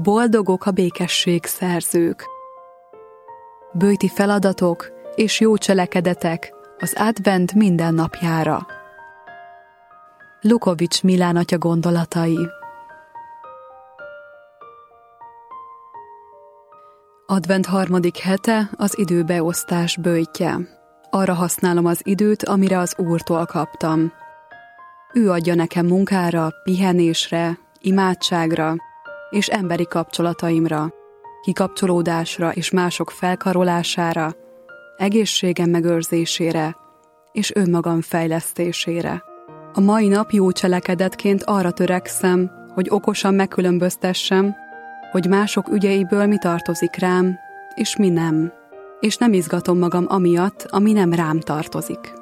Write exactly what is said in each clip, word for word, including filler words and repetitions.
Boldogok a békesség szerzők. Böjti feladatok és jó cselekedetek az advent minden napjára. Lukovics Milán atya gondolatai. Advent harmadik hete az időbeosztás böjtje. Arra használom az időt, amire az Úrtól kaptam. Ő adja nekem munkára, pihenésre, imádságra és emberi kapcsolataimra, kikapcsolódásra és mások felkarolására, egészségem megőrzésére és önmagam fejlesztésére. A mai nap jó cselekedetként arra törekszem, hogy okosan megkülönböztessem, hogy mások ügyeiből mi tartozik rám, és mi nem, és nem izgatom magam amiatt, ami nem rám tartozik.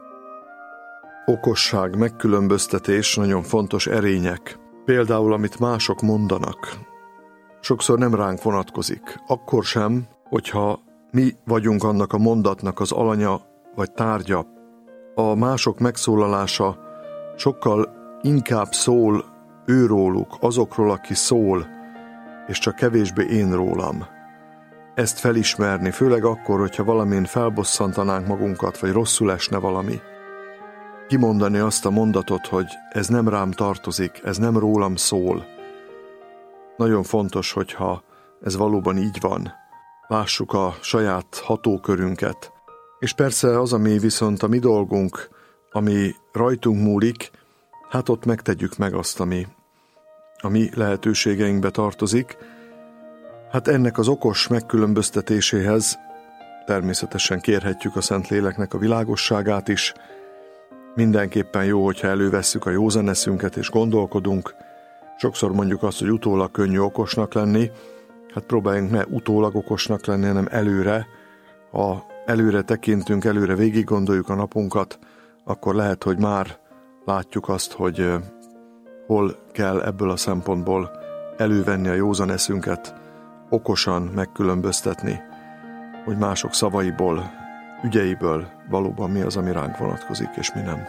Okosság, megkülönböztetés nagyon fontos erények. Például, amit mások mondanak. Sokszor nem ránk vonatkozik. Akkor sem, hogyha mi vagyunk annak a mondatnak az alanya vagy tárgya. A mások megszólalása sokkal inkább szól őróluk, azokról, aki szól, és csak kevésbé én rólam. Ezt felismerni, főleg akkor, hogyha valamin felbosszantanánk magunkat, vagy rosszul esne valami. Kimondani azt a mondatot, hogy ez nem rám tartozik, ez nem rólam szól. Nagyon fontos, hogyha ez valóban így van. Lássuk a saját hatókörünket. És persze az, ami viszont a mi dolgunk, ami rajtunk múlik, hát ott megtegyük meg azt, ami a mi lehetőségeinkbe tartozik. Hát ennek az okos megkülönböztetéséhez természetesen kérhetjük a Szentléleknek a világosságát is. Mindenképpen jó, hogyha elővesszük a józan eszünket és gondolkodunk. Sokszor mondjuk azt, hogy utólag könnyű okosnak lenni. Hát próbáljunk ne utólag okosnak lenni, hanem előre. Ha előre tekintünk, előre végig gondoljuk a napunkat, akkor lehet, hogy már látjuk azt, hogy hol kell ebből a szempontból elővenni a józan eszünket, okosan megkülönböztetni, hogy mások szavaiból, ügyeiből valóban mi az, ami ránk vonatkozik, és mi nem.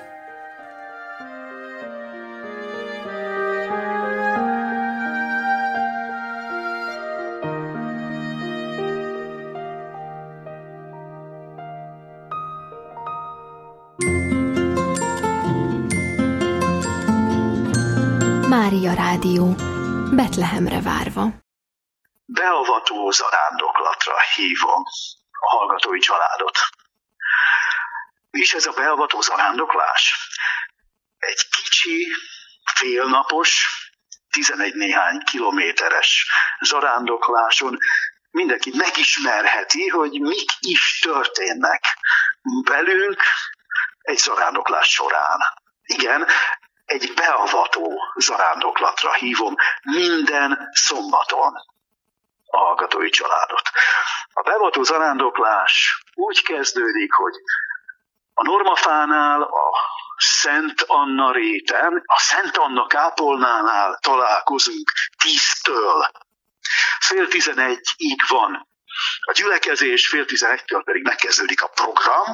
Mária Rádió, Betlehemre várva. Beavató zarándoklatra hívom a hallgatói családot. Mi is ez a beavató zarándoklás? Egy kicsi, félnapos, tizenegy néhány kilométeres zarándokláson mindenki megismerheti, hogy mik is történnek velünk egy zarándoklás során. Igen, egy beavató zarándoklatra hívom minden szombaton a hallgatói családot. A beavató zarándoklás úgy kezdődik, hogy a Normafánál, a Szent Anna réten, a Szent Anna kápolnánál találkozunk tíztől. Fél tizenegyig van a gyülekezés, fél tizenegytől pedig megkezdődik a program.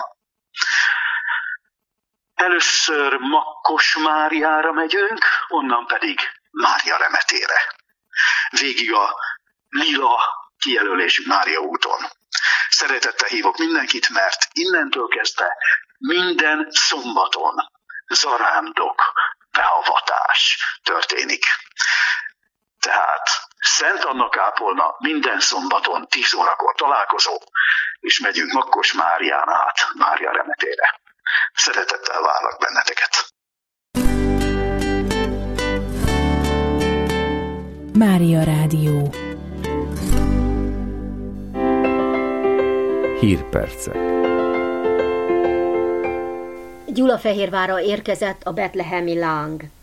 Először Makkos Máriára megyünk, onnan pedig Mária Remetére. Végig a lila kijelölésű Mária úton. Szeretettel hívok mindenkit, mert innentől kezdve minden szombaton zarándok, beavatás történik. Tehát Szent Anna kápolna minden szombaton tíz órakor találkozó, és megyünk Makkos Márián át Mária Remetére. Szeretettel várlak benneteket! Mária Rádió. Hírpercek. Gyulafehérvárra érkezett a betlehemi láng.